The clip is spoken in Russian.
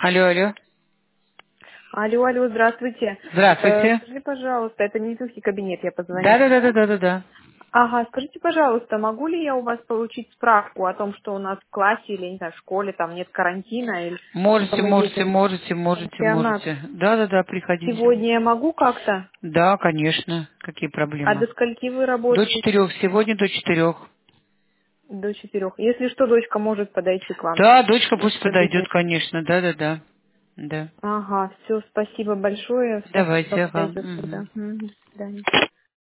Алло, алло. Алло, алло, здравствуйте. Здравствуйте. Скажите, пожалуйста, это медицинский кабинет, я Да, позвонила. да, да, да, да, да, да. Ага, скажите, пожалуйста, могу ли я у вас получить справку о том, что у нас в классе или, не знаю, в школе там нет карантина, или что Можете, мы можете, едем можете, в можете, пансионат? можете. Да, да, да, приходите. Сегодня я могу как-то? Да, конечно. Какие А до проблемы? скольки вы До работаете? 4. Сегодня до 4. До 4. Если что, дочка может подойти к вам Да, дочка в пусть подойдет, кабинет. конечно. Да, да, да. Да. Ага, все, спасибо большое. Спасибо, Давайте, ага. подойдет Мгм. тогда. До свидания.